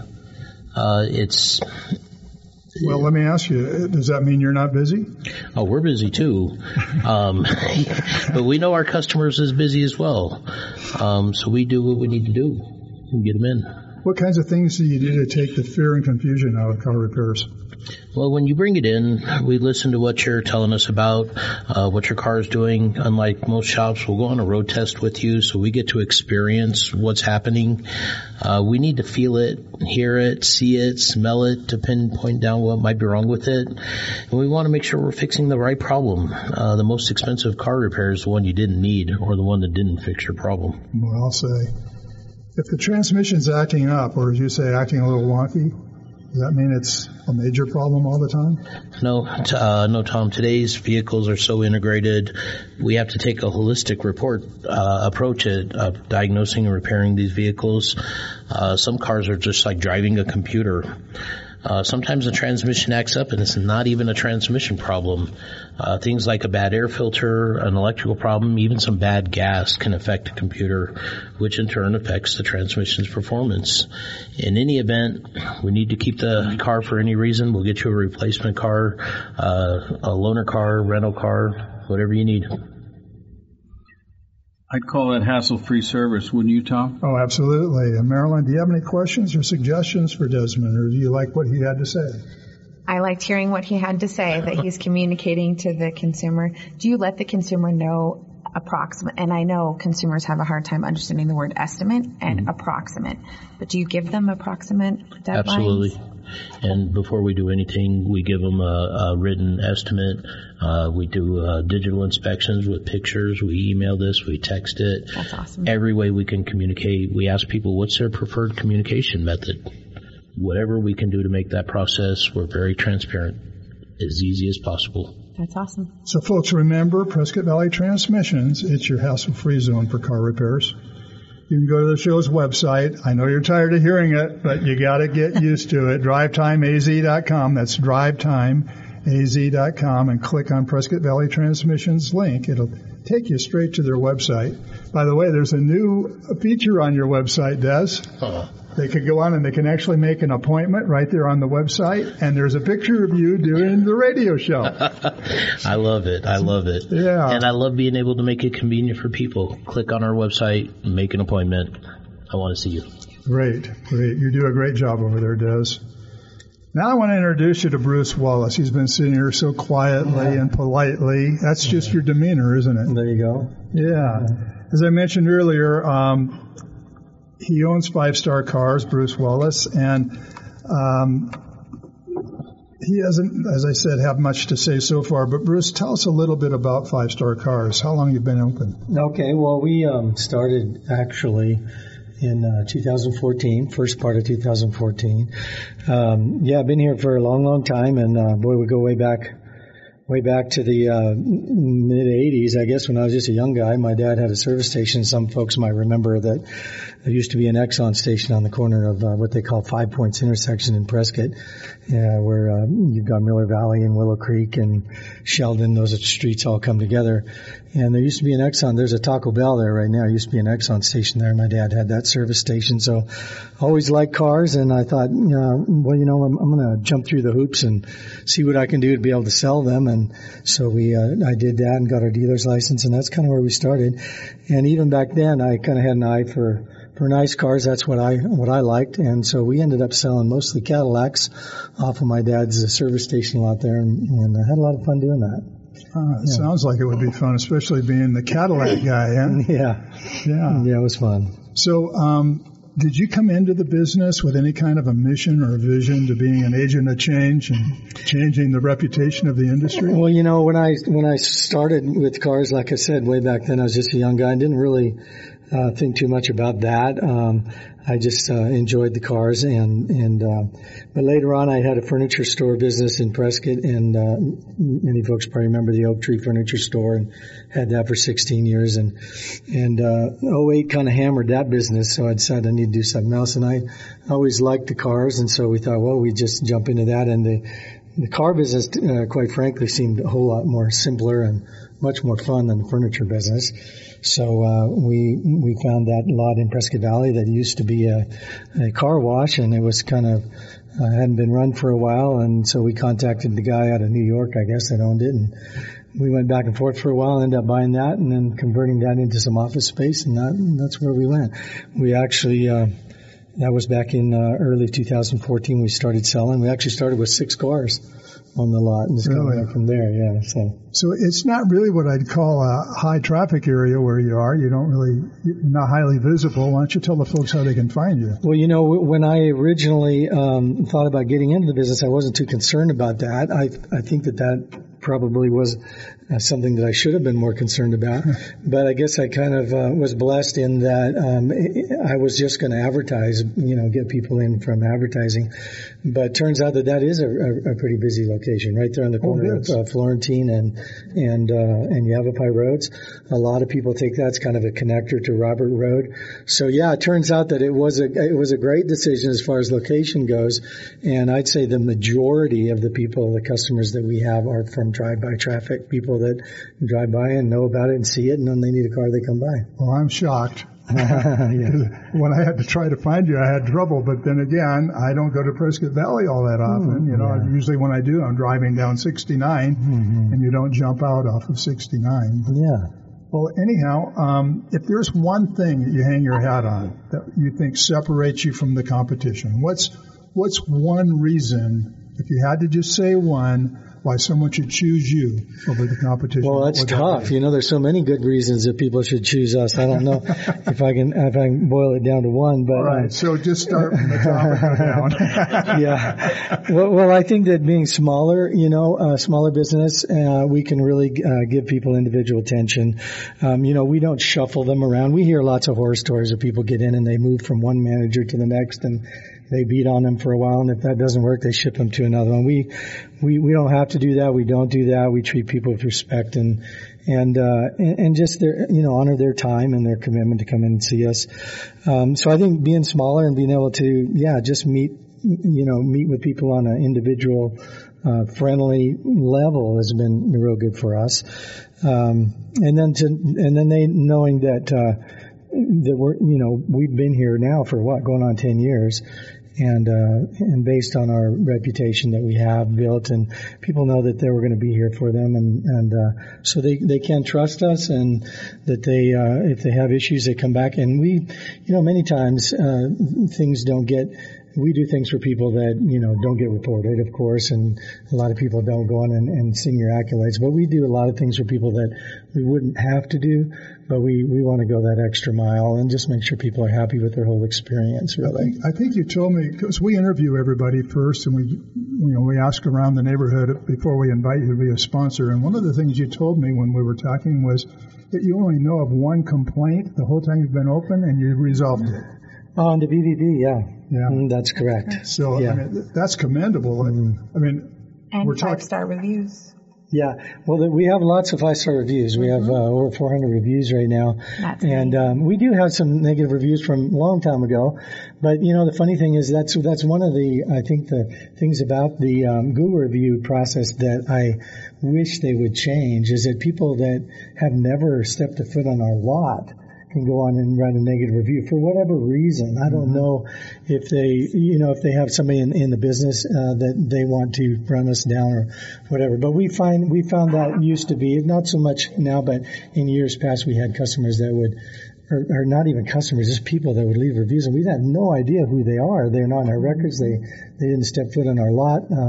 Well, let me ask you, does that mean you're not busy? Oh, we're busy too. But we know our customers is busy as well. So we do what we need to do and get them in. What kinds of things do you do to take the fear and confusion out of car repairs? Well, when you bring it in, we listen to what you're telling us about, what your car is doing. Unlike most shops, we'll go on a road test with you, so we get to experience what's happening. We need to feel it, hear it, see it, smell it to pinpoint down what might be wrong with it. And we want to make sure we're fixing the right problem. The most expensive car repair is the one you didn't need or the one that didn't fix your problem. Well, I'll say, if the transmission's acting up, or as you say, acting a little wonky, does that mean it's a major problem all the time? No, Tom. Today's vehicles are so integrated. We have to take a holistic approach at diagnosing and repairing these vehicles. Some cars are just like driving a computer. Sometimes the transmission acts up and it's not even a transmission problem. Things like a bad air filter, an electrical problem, even some bad gas can affect the computer, which in turn affects the transmission's performance. In any event, we need to keep the car for any reason. We'll get you a replacement car, a loaner car, rental car, whatever you need. I'd call that hassle-free service, wouldn't you, Tom? Oh, absolutely. Marilyn, do you have any questions or suggestions for Desmond, or do you like what he had to say? I liked hearing what he had to say, that he's communicating to the consumer. Do you let the consumer know approximate? And I know consumers have a hard time understanding the word estimate and approximate, but do you give them approximate deadlines? Absolutely. And before we do anything, we give them a written estimate. We do digital inspections with pictures. We email this. We text it. That's awesome. Every way we can communicate. We ask people, what's their preferred communication method? Whatever we can do to make that process, we're very transparent, as easy as possible. That's awesome. So, folks, remember, Prescott Valley Transmissions, it's your hassle-free zone for car repairs. You can go to the show's website. I know you're tired of hearing it, but you got to get used to it. DriveTimeAZ.com. That's DriveTimeAZ.com, and click on Prescott Valley Transmissions link. It'll take you straight to their website. By the way, there's a new feature on your website, Des. They could go on and they can actually make an appointment right there on the website, and there's a picture of you doing the radio show. I love it. I love it. Yeah. And I love being able to make it convenient for people. Click on our website, make an appointment. I want to see you. Great. You do a great job over there, Des. Now I want to introduce you to Bruce Wallace. He's been sitting here so quietly and politely. That's just your demeanor, isn't it? There you go. Yeah. As I mentioned earlier, he owns 5-Star Cars, Bruce Wallace, and he doesn't, as I said, have much to say so far. But Bruce, tell us a little bit about 5-Star Cars. How long have you been open? Okay, well, we started actually in 2014, first part of 2014. I've been here for a long, long time, and boy, we go way back to the mid-'80s, I guess, when I was just a young guy. My dad had a service station. Some folks might remember that there used to be an Exxon station on the corner of what they call 5 Points intersection in Prescott, where you've got Miller Valley and Willow Creek and Sheldon. Those streets all come together. And there used to be an Exxon. There's a Taco Bell there right now. There used to be an Exxon station there. My dad had that service station. So always liked cars, and I thought, I'm going to jump through the hoops and see what I can do to be able to sell them. And so I did that and got our dealer's license, and that's kind of where we started. And even back then, I kind of had an eye for nice cars. That's what I liked. And so we ended up selling mostly Cadillacs off of my dad's service station lot there, and I had a lot of fun doing that. Sounds like it would be fun, especially being the Cadillac guy, huh? Yeah, it was fun. So, did you come into the business with any kind of a mission or a vision to being an agent of change and changing the reputation of the industry? Well, when I started with cars, like I said, way back then, I was just a young guy. I didn't really think too much about that. I just enjoyed the cars, but later on I had a furniture store business in Prescott, and many folks probably remember the Oak Tree Furniture Store, and had that for 16 years, and 08 kind of hammered that business, so I decided I need to do something else, and I always liked the cars, and so we thought, well, we'd just jump into that, and the car business, quite frankly, seemed a whole lot more simpler and much more fun than the furniture business. So we found that lot in Prescott Valley that used to be a car wash, and it was kind of hadn't been run for a while, and so we contacted the guy out of New York, I guess, that owned it, and we went back and forth for a while, ended up buying that, and then converting that into some office space, and that's where we went. We actually that was back in early 2014. We started selling. We actually started with 6 cars on the lot, and just going from there, yeah. So it's not really what I'd call a high traffic area where you are. You're not highly visible. Why don't you tell the folks how they can find you? Well, when I originally thought about getting into the business, I wasn't too concerned about that. I think that probably was something that I should have been more concerned about. But I guess I kind of was blessed in that I was just going to advertise, get people in from advertising. But turns out that is a pretty busy location right there on the corner of Florentine and Yavapai Roads. A lot of people take that as kind of a connector to Robert Road. So yeah, it turns out that it was a great decision as far as location goes. And I'd say the majority of the customers that we have are from drive-by traffic, people that drive by and know about it and see it, and then they need a car, they come by. Well, I'm shocked. When I had to try to find you, I had trouble. But then again, I don't go to Prescott Valley all that often. Usually when I do, I'm driving down 69, and you don't jump out off of 69. Yeah. Well, anyhow, if there's one thing that you hang your hat on that you think separates you from the competition, what's one reason, if you had to just say one, why someone should choose you over the competition? Well, that's tough. There's so many good reasons that people should choose us. I don't know if I can boil it down to one, but. All right. So just start from the top and go down. Yeah. Well, I think that being smaller, smaller business, we can really, give people individual attention. We don't shuffle them around. We hear lots of horror stories of people get in and they move from one manager to the next, and they beat on them for a while, and if that doesn't work, they ship them to another one. We don't have to do that. We don't do that. We treat people with respect and just their, honor their time and their commitment to come in and see us. So I think being smaller and being able to, just meet with people on an individual, friendly level has been real good for us. And then they knowing that we've been here now for going on 10 years. And based on our reputation that we have built, and people know that we're going to be here for them, and so they can trust us, and that they if they have issues, they come back. And we, many times things don't get. We do things for people that, don't get reported, of course, and a lot of people don't go on and sing your accolades. But we do a lot of things for people that we wouldn't have to do, but we want to go that extra mile and just make sure people are happy with their whole experience, really. I think you told me, because we interview everybody first, and we ask around the neighborhood before we invite you to be a sponsor. And one of the things you told me when we were talking was that you only know of one complaint the whole time you've been open, and you resolved it. On the BBB, yeah. That's correct. So, yeah. That's commendable. And 5-star reviews. Yeah. Well, we have lots of 5-star reviews. We have over 400 reviews right now. That's and we do have some negative reviews from a long time ago. But, the funny thing is that's one of the things about the Google review process that I wish they would change is that people that have never stepped a foot on our lot can go on and write a negative review for whatever reason. I don't know if they have somebody in the business that they want to run us down or whatever. But we found that used to be, not so much now, but in years past we had customers that would, or not even customers, just people that would leave reviews, and we had no idea who they are. They're not on our records. They didn't step foot on our lot.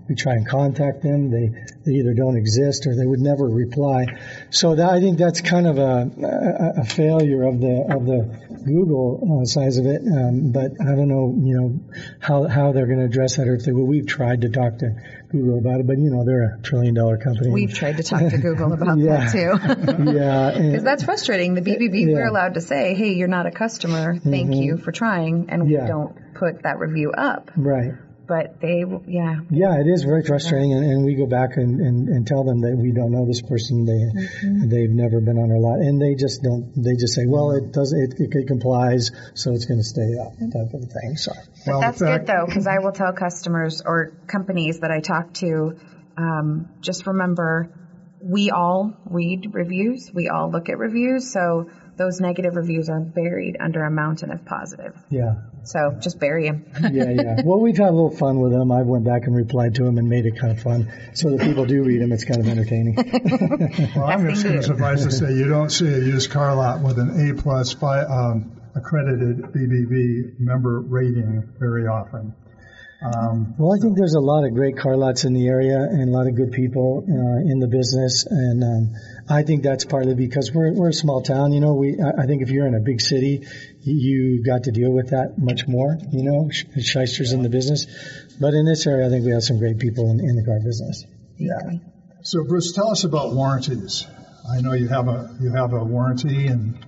We try and contact them. They either don't exist or they would never reply. So I think that's kind of a failure of the Google size of it. But I don't know, how they're going to address that, or if they will. We've tried to talk to Google about it, but they're $1 trillion company. We've tried to talk to Google about that too. Yeah. Because that's frustrating. The BBB, we're allowed to say, hey, you're not a customer. Thank you for trying. And we don't put that review up. Right. But they, Yeah, it is very frustrating, and we go back and tell them that we don't know this person. They've never been on our lot, and they just say, well, it complies, so it's going to stay up, type of thing. So, but that's good though, because I will tell customers or companies that I talk to, just remember, we all read reviews, we all look at reviews, so those negative reviews are buried under a mountain of positive. Yeah. So just bury them. Yeah. Well, we've had a little fun with them. I went back and replied to them and made it kind of fun. So that people do read them, it's kind of entertaining. Well, I'm just going to suffice to say you don't see a used car lot with an A+ accredited BBB member rating very often. Well, I think there's a lot of great car lots in the area and a lot of good people in the business, and I think that's partly because we're a small town. I think if you're in a big city, you got to deal with that much more. Shysters in the business, but in this area, I think we have some great people in the car business. Yeah. So, Bruce, tell us about warranties. I know you have a warranty and.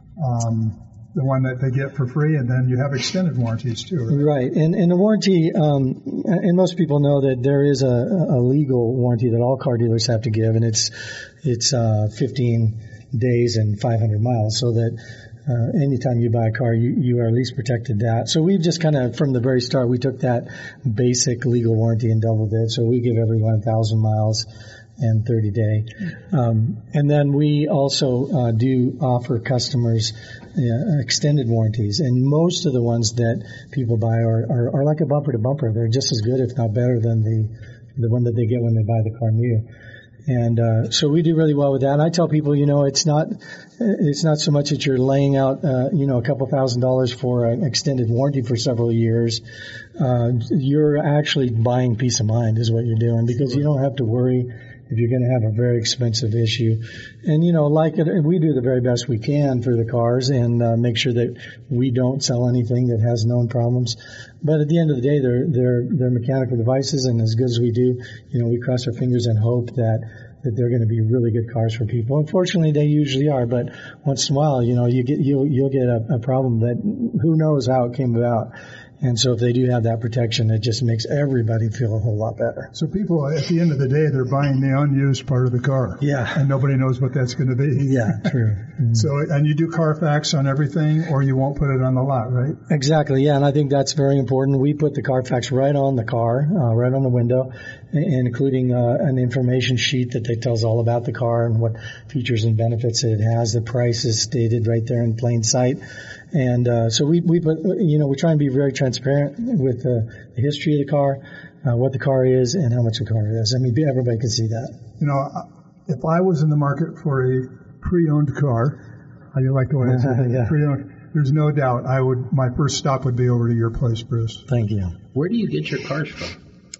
The one that they get for free, and then you have extended warranties too, right? Right. And the warranty, and most people know that there is a legal warranty that all car dealers have to give, and it's 15 days and 500 miles, so that anytime you buy a car, you are at least protected that. So we've just kind of, from the very start, we took that basic legal warranty and doubled it. So we give everyone 1,000 miles and 30-day. And then we also do offer customers extended warranties, and most of the ones that people buy are like a bumper to bumper. They're just as good, if not better, than the one that they get when they buy the car new. And so we do really well with that. And I tell people, it's not so much that you're laying out, a couple $1,000s for an extended warranty for several years. You're actually buying peace of mind is what you're doing, because you don't have to worry if you're going to have a very expensive issue. And, we do the very best we can for the cars and make sure that we don't sell anything that has known problems. But at the end of the day, they're mechanical devices, and as good as we do, we cross our fingers and hope that they're going to be really good cars for people. Unfortunately, they usually are, but once in a while, you'll get a problem that who knows how it came about. And so if they do have that protection, it just makes everybody feel a whole lot better. So people, at the end of the day, they're buying the unused part of the car. Yeah. And nobody knows what that's going to be. Yeah, true. Mm-hmm. So, and you do Carfax on everything, or you won't put it on the lot, right? Exactly, yeah, and I think that's very important. We put the Carfax right on the car, right on the window, including an information sheet that tells all about the car and what features and benefits it has. The price is stated right there in plain sight. And so we put, we try and be very transparent with the history of the car, what the car is, and how much the car is. I mean, everybody can see that. If I was in the market for a pre-owned car, how do you like the way I said yeah. Pre-owned? There's no doubt my first stop would be over to your place, Bruce. Thank you. Where do you get your cars from?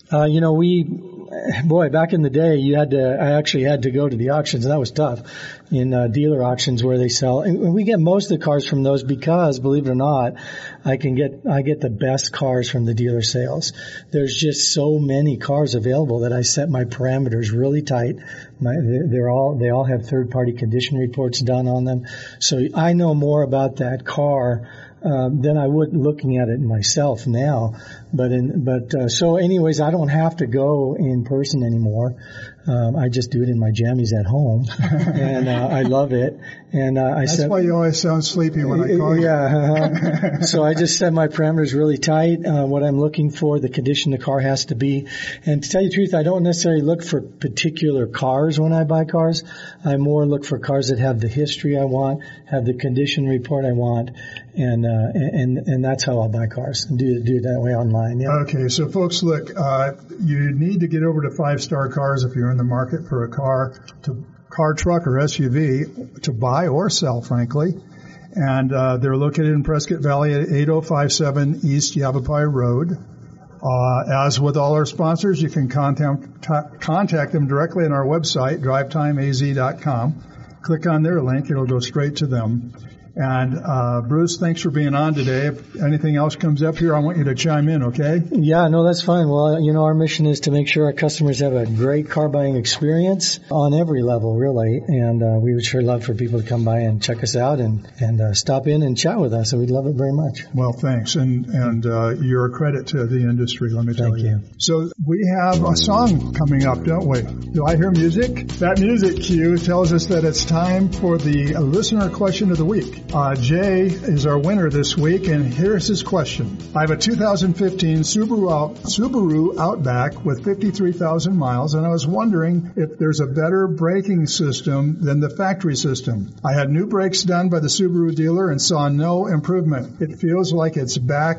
Back in the day, I actually had to go to the auctions, and that was tough, in dealer auctions where they sell. And we get most of the cars from those because, believe it or not, I get the best cars from the dealer sales. There's just so many cars available that I set my parameters really tight. They all have third-party condition reports done on them. So I know more about that car than I would looking at it myself now. So anyways, I don't have to go in person anymore. I just do it in my jammies at home, and I love it. And that's why you always sound sleepy when I call you. Yeah. So I just set my parameters really tight. What I'm looking for, the condition the car has to be. And to tell you the truth, I don't necessarily look for particular cars when I buy cars. I more look for cars that have the history I want, have the condition report I want, and that's how I'll buy cars. And do it that way online. Yeah. Okay, so folks, look, you need to get over to 5-Star Cars if you're in the market for a car, truck, or SUV to buy or sell, frankly. And they're located in Prescott Valley at 8057 East Yavapai Road. As with all our sponsors, you can contact them directly on our website, drivetimeaz.com. Click on their link. It'll go straight to them. And Bruce, thanks for being on today. If anything else comes up here, I want you to chime in, okay? Yeah, no, that's fine. Well, our mission is to make sure our customers have a great car buying experience on every level, really. And we would sure love for people to come by and check us out and stop in and chat with us. And we'd love it very much. Well, thanks. And you're a credit to the industry, let me tell you. So we have a song coming up, don't we? Do I hear music? That music cue tells us that it's time for the listener question of the week. Jay is our winner this week, and here's his question. I have a 2015 Subaru Outback with 53,000 miles, and I was wondering if there's a better braking system than the factory system. I had new brakes done by the Subaru dealer and saw no improvement. It feels like it's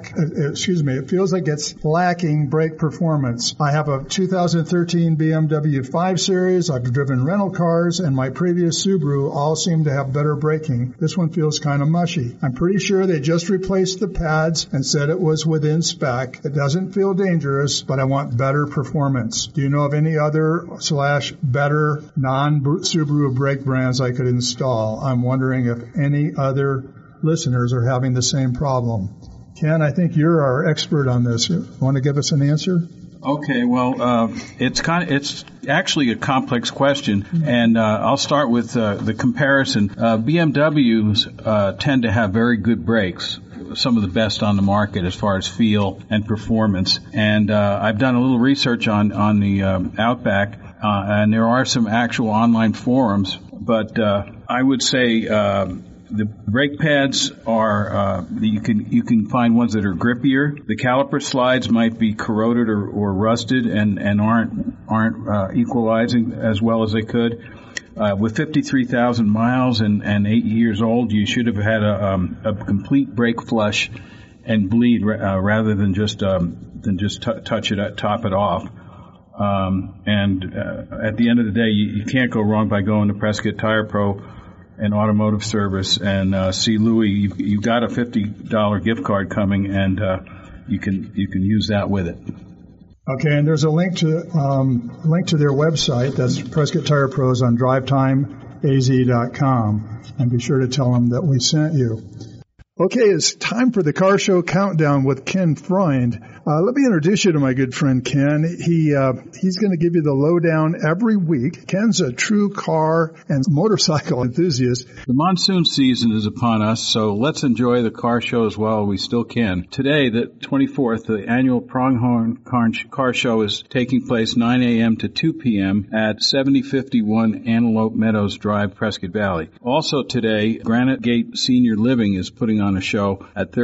lacking brake performance. I have a 2013 BMW 5 Series. I've driven rental cars, and my previous Subaru all seem to have better braking. This one feels kind of mushy. I'm pretty sure they just replaced the pads and said it was within spec. It doesn't feel dangerous, but I want better performance. Do you know of any other /better non-Subaru brake brands I could install? I'm wondering if any other listeners are having the same problem. Ken, I think you're our expert on this. Want to give us an answer? Okay, well, it's actually a complex question, and I'll start with the comparison. BMWs tend to have very good brakes, some of the best on the market as far as feel and performance. And I've done a little research on the Outback, and there are some actual online forums, but I would say the brake pads are you can find ones that are grippier. The caliper slides might be corroded or rusted and aren't equalizing as well as they could. With 53,000 miles and 8 years old, you should have had a complete brake flush and bleed rather than just top it off. And at the end of the day, you can't go wrong by going to Prescott Tire Pro and Automotive Service and see Louis. You've got a $50 gift card coming, and you can use that with it. Okay, and there's a link to their website. That's Prescott Tire Pros on drivetimeaz.com, and be sure to tell them that we sent you. Okay, it's time for the Car Show Countdown with Ken Freund. Let me introduce you to my good friend Ken. He's going to give you the lowdown every week. Ken's a true car and motorcycle enthusiast. The monsoon season is upon us, so let's enjoy the car shows while we still can. Today, the 24th, the annual Pronghorn Car Show is taking place 9 a.m. to 2 p.m. at 7051 Antelope Meadows Drive, Prescott Valley. Also today, Granite Gate Senior Living is putting on a show at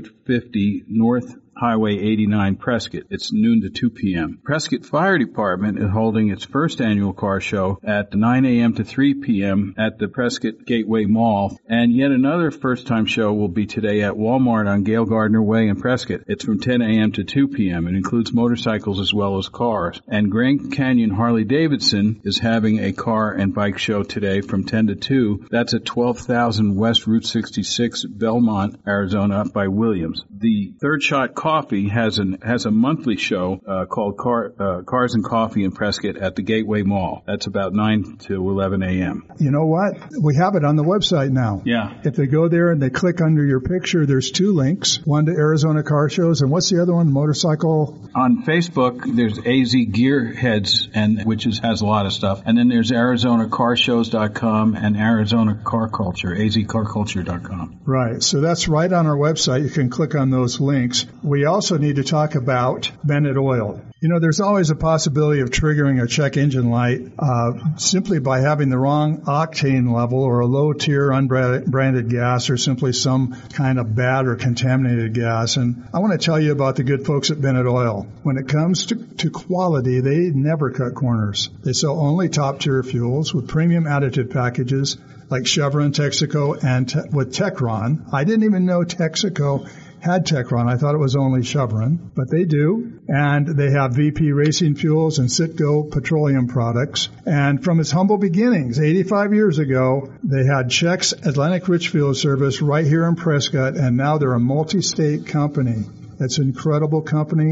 3850 North Highway 89, Prescott. It's noon to 2 p.m. Prescott Fire Department is holding its first annual car show at 9 a.m. to 3 p.m. at the Prescott Gateway Mall. And yet another first-time show will be today at Walmart on Gail Gardner Way in Prescott. It's from 10 a.m. to 2 p.m. It includes motorcycles as well as cars. And Grand Canyon Harley-Davidson is having a car and bike show today from 10 to 2. That's at 12,000 West Route 66, Belmont, Arizona, up by Williams. The Third Shot Coffee has a monthly show called Cars and Coffee in Prescott at the Gateway Mall. That's about 9 to 11 a.m. You know what? We have it on the website now. Yeah. If they go there and they click under your picture, there's two links. One to Arizona Car Shows, and what's the other one? Motorcycle? On Facebook, there's AZ Gearheads, which has a lot of stuff. And then there's ArizonaCarshows.com and Arizona Car Culture, azcarculture.com. Right. So that's right on our website. You can click on those links. We also need to talk about Bennett Oil. You know, there's always a possibility of triggering a check engine light simply by having the wrong octane level or a low-tier unbranded gas or simply some kind of bad or contaminated gas. And I want to tell you about the good folks at Bennett Oil. When it comes to quality, they never cut corners. They sell only top-tier fuels with premium additive packages like Chevron, Texaco, and with Techron. I didn't even know Texaco had Techron. I thought it was only Chevron, but they do. And they have VP Racing Fuels and Citgo Petroleum Products. And from its humble beginnings, 85 years ago, they had Check's Atlantic Richfield service right here in Prescott, and now they're a multi-state company. It's an incredible company.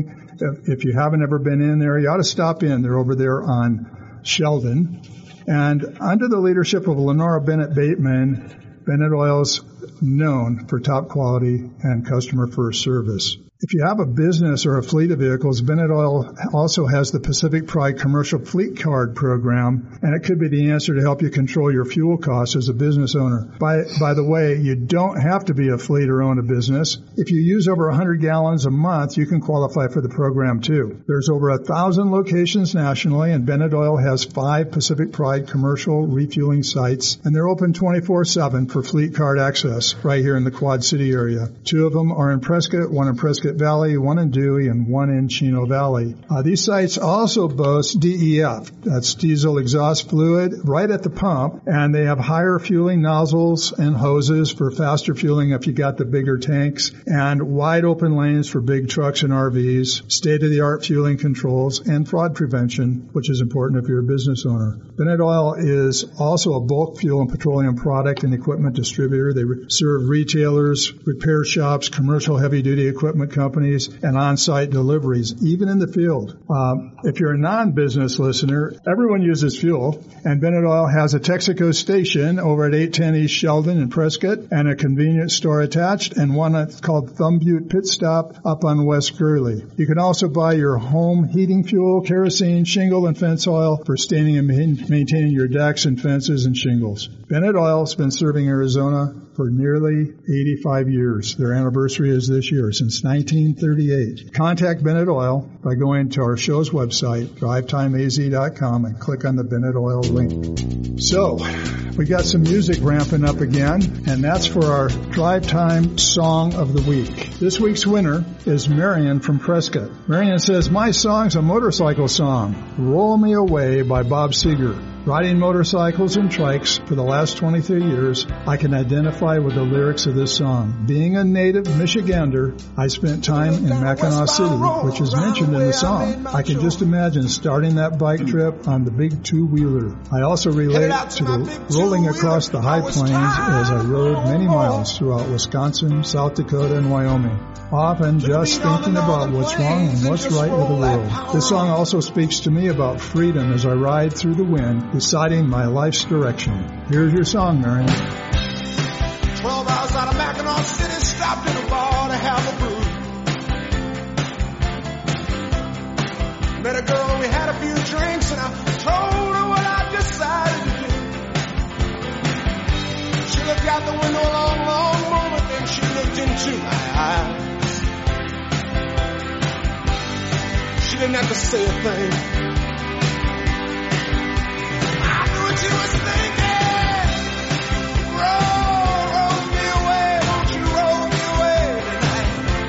If you haven't ever been in there, you ought to stop in. They're over there on Sheldon. And under the leadership of Lenora Bennett Bateman, Bennett Oil's known for top quality and customer first service. If you have a business or a fleet of vehicles, Bennett Oil also has the Pacific Pride Commercial Fleet Card Program, and it could be the answer to help you control your fuel costs as a business owner. By the way, you don't have to be a fleet or own a business. If you use over 100 gallons a month, you can qualify for the program too. There's over 1,000 locations nationally, and Bennett Oil has 5 Pacific Pride commercial refueling sites, and they're open 24/7 for fleet card access right here in the Quad City area. 2 of them are in Prescott, one in Prescott Valley, one in Dewey, and one in Chino Valley. These sites also boast DEF, that's diesel exhaust fluid, right at the pump, and they have higher fueling nozzles and hoses for faster fueling if you got the bigger tanks, and wide open lanes for big trucks and RVs, state-of-the-art fueling controls, and fraud prevention, which is important if you're a business owner. Bennett Oil is also a bulk fuel and petroleum product and equipment distributor. They serve retailers, repair shops, commercial heavy-duty equipment companies, and on-site deliveries, even in the field. If you're a non-business listener, everyone uses fuel, and Bennett Oil has a Texaco station over at 810 East Sheldon in Prescott, and a convenience store attached, and one that's called Thumb Butte Pit Stop up on West Gurley. You can also buy your home heating fuel, kerosene, shingle, and fence oil for staining and maintaining your decks and fences and shingles. Bennett Oil has been serving Arizona for nearly 85 years. Their anniversary is this year, since 1938. Contact Bennett Oil by going to our show's website, drivetimeaz.com, and click on the Bennett Oil link. So, we got some music ramping up again, and that's for our Drive Time Song of the Week. This week's winner is Marion from Prescott. Marion says, "My song's a motorcycle song, Roll Me Away by Bob Seger. Riding motorcycles and trikes for the last 23 years, I can identify with the lyrics of this song. Being a native Michigander, I spent time in Mackinac City, which is mentioned in the song. I can just imagine starting that bike trip on the big two-wheeler. I also relate to the rolling across the high plains as I rode many miles throughout Wisconsin, South Dakota, and Wyoming, often just thinking about what's wrong and what's right with the world. This song also speaks to me about freedom as I ride through the wind, deciding my life's direction." Here's your song, Marion. 12 hours out of Mackinac City, stopped in a bar to have a brew. Met a girl, we had a few drinks, and I told her what I decided to do. She looked out the window a long, long moment, then she looked into my eyes. She didn't have to say a thing. She was thinking, roll me away, won't you roll me away tonight?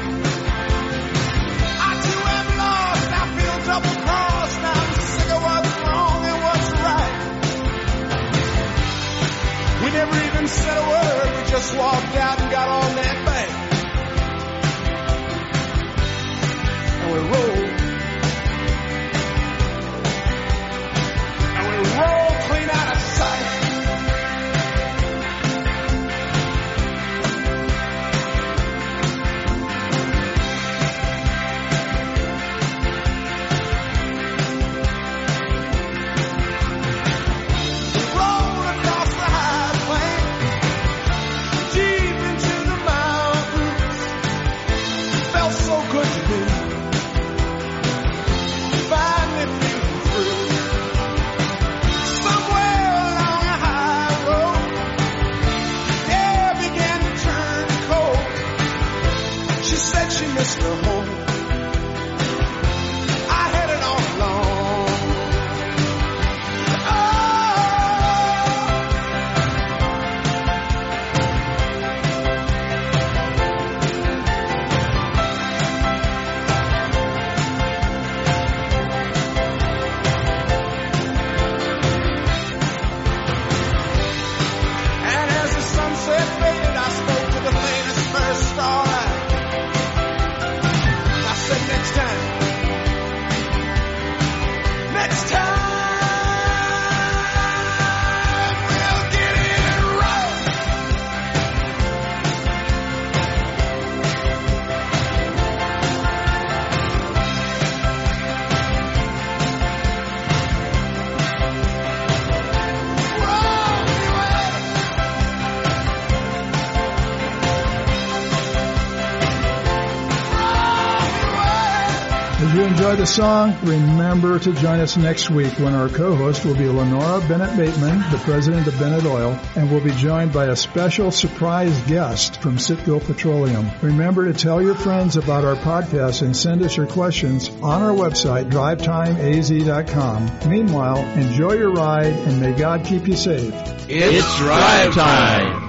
I too am lost, I feel double-crossed, now I'm sick of what's wrong and what's right. We never even said a word, we just walked out and got on that bank. And we rolled. Clean out of sight. Rolled across the high plain, deep into you enjoyed the song? Remember to join us next week when our co-host will be Lenora Bennett Bateman, the president of Bennett Oil, and we'll be joined by a special surprise guest from Citgo Petroleum. Remember to tell your friends about our podcast and send us your questions on our website, drivetimeaz.com. Meanwhile, enjoy your ride and may God keep you safe. It's drive time.